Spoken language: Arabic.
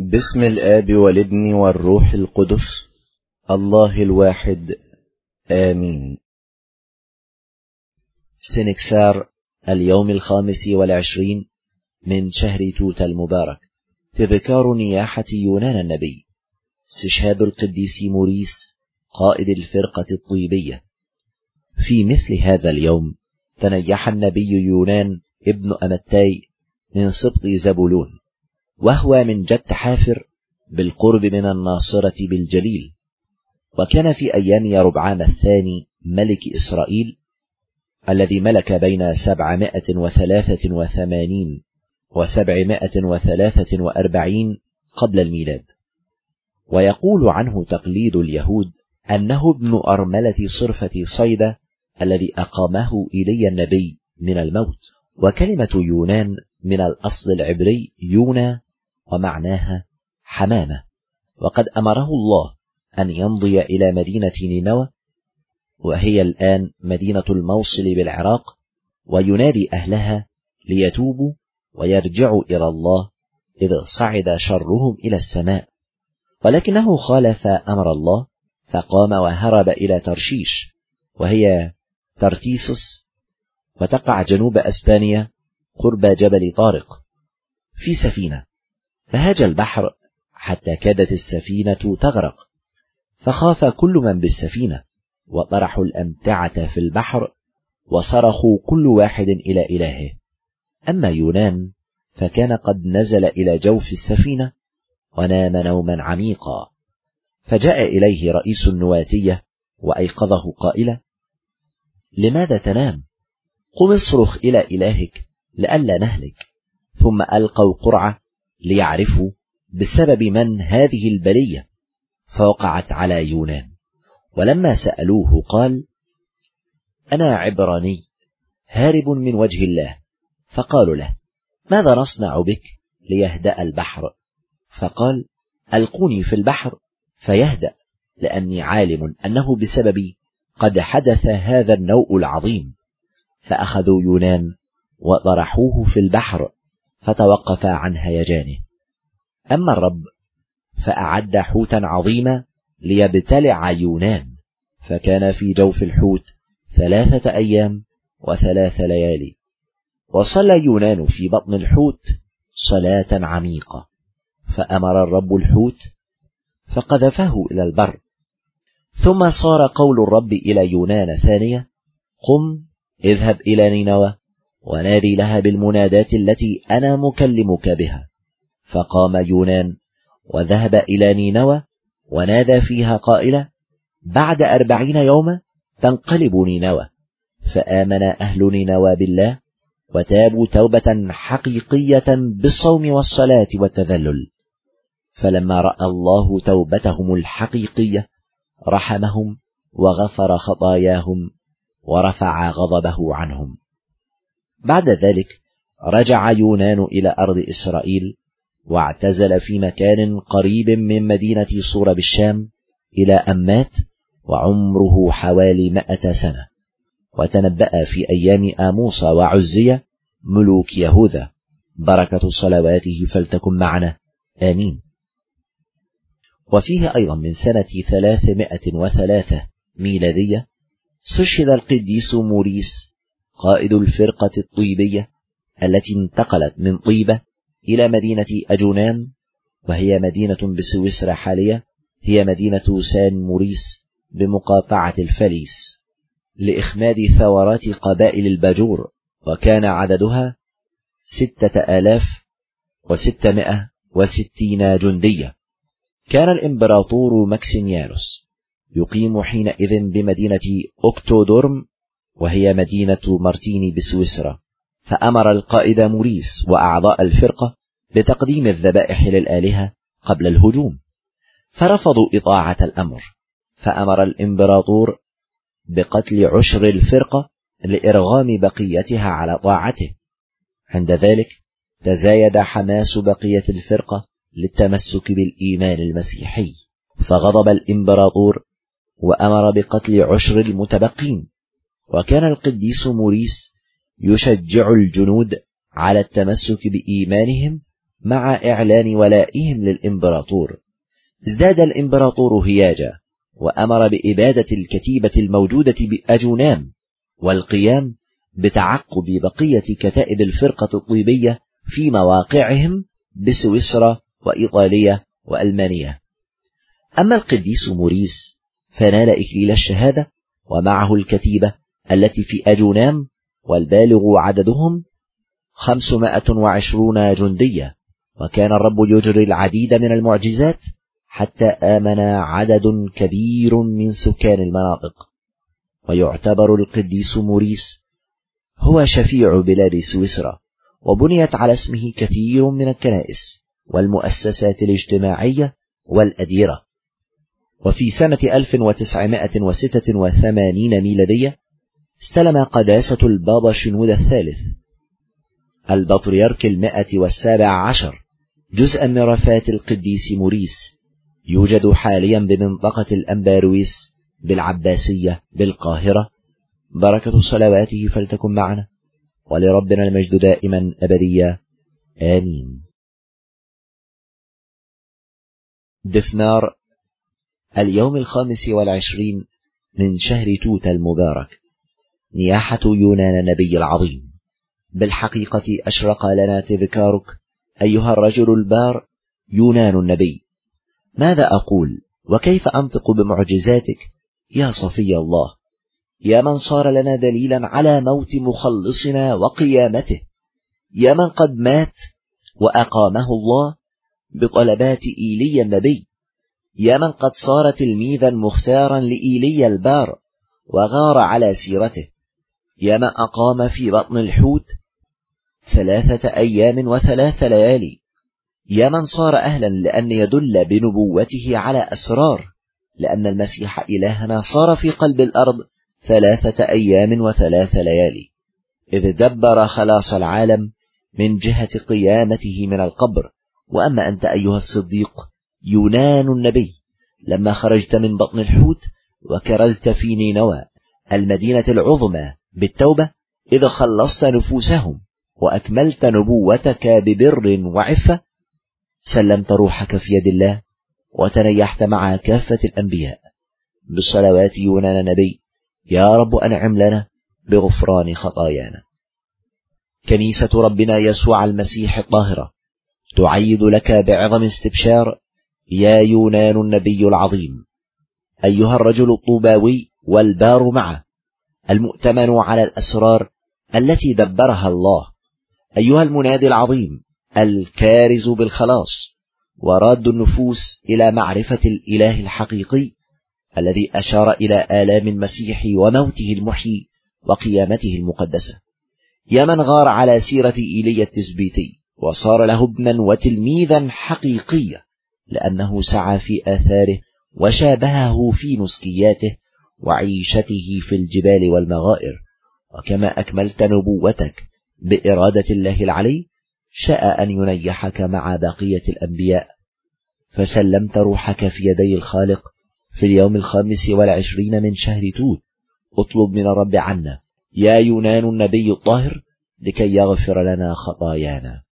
باسم الآب والابن والروح القدس الله الواحد آمين. سنكسار اليوم 25 من شهر توت المبارك. تذكار نياحة يونان النبي. استشهاد القديس موريس قائد الفرقة الطيبية. في مثل هذا اليوم تنيح النبي يونان ابن أمتاي من سبط زبولون، وهو من جد حافر بالقرب من الناصرة بالجليل. وكان في أيام يربعام الثاني ملك إسرائيل الذي ملك بين 783 و743 قبل الميلاد. ويقول عنه تقليد اليهود أنه ابن أرملة صرفة صيدا الذي أقامه إلي النبي من الموت. وكلمة يونان من الأصل العبري يونا، ومعناها حمامة. وقد أمره الله أن يمضي إلى مدينة نينوى، وهي الآن مدينة الموصل بالعراق، وينادي أهلها ليتوبوا ويرجعوا إلى الله إذ صعد شرهم إلى السماء. ولكنه خالف أمر الله فقام وهرب إلى ترشيش، وهي ترتيسوس، وتقع جنوب أسبانيا قرب جبل طارق، في سفينة. فهاج البحر حتى كادت السفينة تغرق، فخاف كل من بالسفينة، وطرحوا الأمتعة في البحر، وصرخوا كل واحد إلى إلهه. أما يونان فكان قد نزل إلى جوف السفينة ونام نوما عميقا. فجاء إليه رئيس النواتية وأيقظه قائلا: لماذا تنام؟ قم اصرخ إلى إلهك لئلا نهلك. ثم ألقوا قرعة ليعرفوا بسبب من هذه البلية، فوقعت على يونان. ولما سألوه قال: أنا عبراني هارب من وجه الله. فقالوا له: ماذا نصنع بك ليهدأ البحر؟ فقال: ألقوني في البحر فيهدأ، لأني عالم أنه بسببي قد حدث هذا النوء العظيم. فأخذوا يونان وطرحوه في البحر، فتوقف عن هيجانه. أما الرب فأعد حوتا عظيما ليبتلع يونان، فكان في جوف الحوت 3 أيام و3 ليالي. وصلى يونان في بطن الحوت صلاة عميقة، فأمر الرب الحوت فقذفه إلى البر. ثم صار قول الرب إلى يونان ثانية: قم اذهب إلى نينوى ونادي لها بالمنادات التي أنا مكلمك بها. فقام يونان وذهب إلى نينوى ونادى فيها قائلا: بعد 40 يوما تنقلب نينوى. فآمن أهل نينوى بالله وتابوا توبة حقيقية بالصوم والصلاة والتذلل. فلما رأى الله توبتهم الحقيقية رحمهم وغفر خطاياهم ورفع غضبه عنهم. بعد ذلك رجع يونان إلى أرض إسرائيل، واعتزل في مكان قريب من مدينة صور بالشام إلى أمات، وعمره حوالي 100 سنة. وتنبأ في أيام آموس وعزية ملوك يهوذا. بركة صلواته فلتكن معنا آمين. وفيه أيضا من سنة 303 ميلادية استشهد القديس موريس قائد الفرقة الطيبية التي انتقلت من طيبة إلى مدينة أجونام، وهي مدينة بسويسرا حالية، هي مدينة سان موريس بمقاطعة الفليس، لإخماد ثورات قبائل الباجور، وكان عددها 6660 جندية. كان الإمبراطور ماكسيميانوس يقيم حينئذ بمدينة أوكتودورم، وهي مدينة مارتيني بسويسرا. فأمر القائد موريس وأعضاء الفرقة بتقديم الذبائح للآلهة قبل الهجوم، فرفضوا إطاعة الأمر. فأمر الإمبراطور بقتل عشر الفرقة لإرغام بقيتها على طاعته. عند ذلك تزايد حماس بقية الفرقة للتمسك بالإيمان المسيحي، فغضب الإمبراطور وأمر بقتل عشر المتبقين. وكان القديس موريس يشجع الجنود على التمسك بإيمانهم مع إعلان ولائهم للإمبراطور. ازداد الإمبراطور هياجا، وأمر بإبادة الكتيبة الموجودة بأجونام والقيام بتعقب بقية كتائب الفرقة الطيبية في مواقعهم بسويسرا وإيطاليا وألمانيا. أما القديس موريس فنال إكليل الشهادة ومعه الكتيبة التي في أجونام، والبالغ عددهم 520 جندية. وكان الرب يجري العديد من المعجزات حتى آمن عدد كبير من سكان المناطق. ويعتبر القديس موريس هو شفيع بلاد سويسرا، وبنيت على اسمه كثير من الكنائس والمؤسسات الاجتماعية والأديرة. وفي سنة 1986 ميلادية استلم قداسة البابا شنودة الثالث البطريرك 117 جزءا من رفات القديس موريس، يوجد حاليا بمنطقة الأنبارويس بالعباسية بالقاهرة. بركة صلواته فلتكن معنا، ولربنا المجد دائما أبديا، آمين. دفنار اليوم 25 من شهر توت المبارك. نياحة يونان النبي العظيم. بالحقيقة أشرق لنا تذكارك أيها الرجل البار يونان النبي. ماذا أقول وكيف أنطق بمعجزاتك يا صفي الله، يا من صار لنا دليلا على موت مخلصنا وقيامته، يا من قد مات وأقامه الله بطلبات إيليا النبي، يا من قد صار تلميذا مختارا لإيليا البار وغار على سيرته، يا من أقام في بطن الحوت 3 أيام و3 ليالي، يا من صار أهلا لأن يدل بنبوته على أسرار، لأن المسيح إلهنا صار في قلب الأرض 3 أيام و3 ليالي، إذ دبر خلاص العالم من جهة قيامته من القبر. وأما أنت أيها الصديق يونان النبي، لما خرجت من بطن الحوت وكرزت في نينوى المدينة العظمى بالتوبة، إذ خلصت نفوسهم وأكملت نبوتك ببر وعفة، سلمت روحك في يد الله وتنيحت مع كافة الأنبياء. بالصلوات يونان النبي، يا رب أنعم لنا بغفران خطايانا. كنيسة ربنا يسوع المسيح الطاهرة تعيد لك بعظم استبشار يا يونان النبي العظيم، أيها الرجل الطوباوي والبار معه، المؤتمن على الأسرار التي دبرها الله، أيها المنادي العظيم الكارز بالخلاص وراد النفوس إلى معرفة الإله الحقيقي الذي أشار إلى آلام المسيح وموته المحيي وقيامته المقدسة، يا من غار على سيرة إيليا التثبيتي وصار له ابنا وتلميذا حقيقيا، لأنه سعى في آثاره وشابهه في نسكياته وعيشته في الجبال والمغائر. وكما أكملت نبوتك بإرادة الله العلي، شاء أن ينيحك مع بقية الأنبياء، فسلمت روحك في يدي الخالق في اليوم 25 من شهر توت. اطلب من الرب عنا يا يونان النبي الطاهر لكي يغفر لنا خطايانا.